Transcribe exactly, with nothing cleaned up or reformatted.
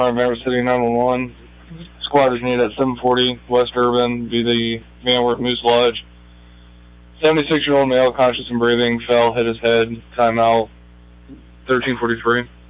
Maverick City nine one one. Squad is needed at seven forty West Urban, via the Van Wert Moose Lodge. seventy-six-year-old male, conscious and breathing, fell, hit his head, timeout, thirteen forty-three.